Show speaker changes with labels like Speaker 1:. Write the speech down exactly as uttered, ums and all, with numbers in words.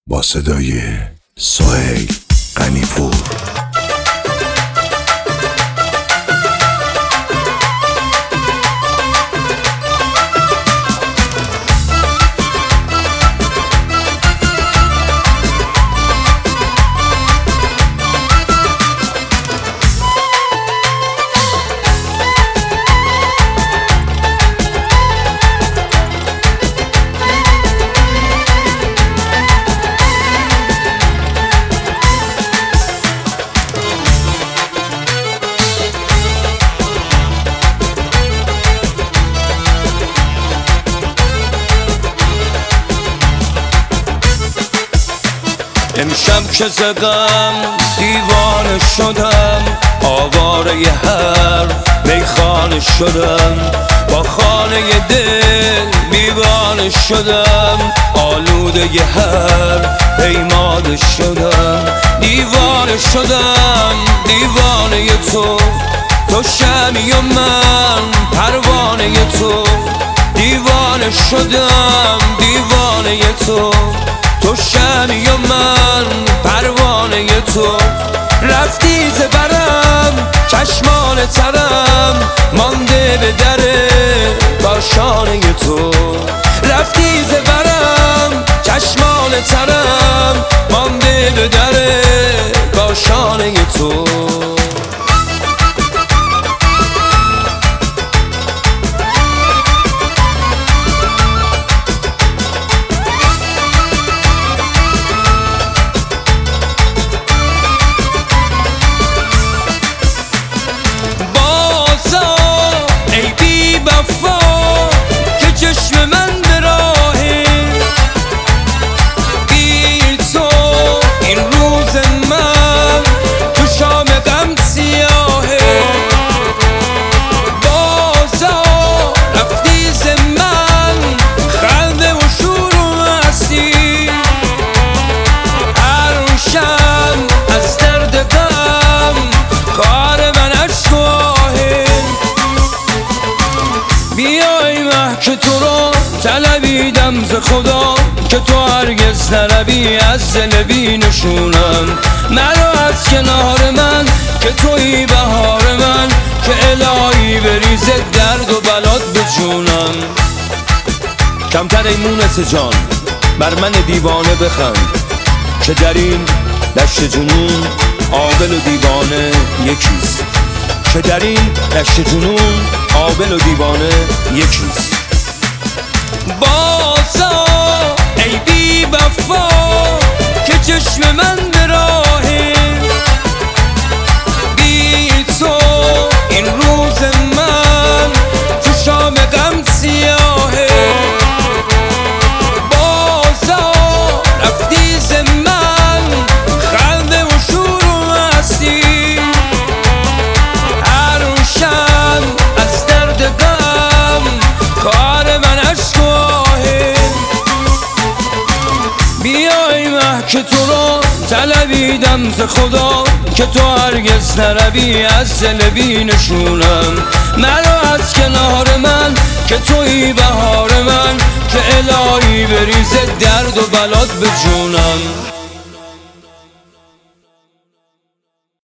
Speaker 1: با صدای سهیل غنی‌پور.
Speaker 2: امشب که زدم دیوانه شدم، آواره ی هر میخانه شدم، با خانه ی دل بیگانه شدم، آلوده ی هر پیمانه شدم، دیوانه شدم دیوانه ی تو، تو شمی و من پروانه ی تو، دیوانه شدم دیوانه ی تو، تو شمی و من پروانه ی تو، رفتی ز برم چشمان ترم، مانده به در کاشانه ی تو، رفتی ز برم چشمان ترم، مانده به در کاشانه ی تو. که تو رو طلبیدم ز خدا، که تو هرگز نروی از دل بی نشونم، مرا از کنار من که تویی بهار من، که الهی بریز درد و بلات به جونم. کمتر ای مونس جان بر من دیوانه بخند، که در این دشت جنون عاقل و دیوانه یکیست، که در این دشت جنون عاقل و دیوانه یکیست. بازا ای بی وفا که چشم من به راهه، بی تو این روز من تو شام غم سیاهه، بازا رفتی ز من خنده و شور و مستی، هر شب از درد غم کار من عشق و بیای مه که تو رو طلبیدم ز خدا، که تو هرگز نروی از دل بی نشونم، مرا از کنار من که تویی بهار من، که الهی بریز درد و بلات به جونم.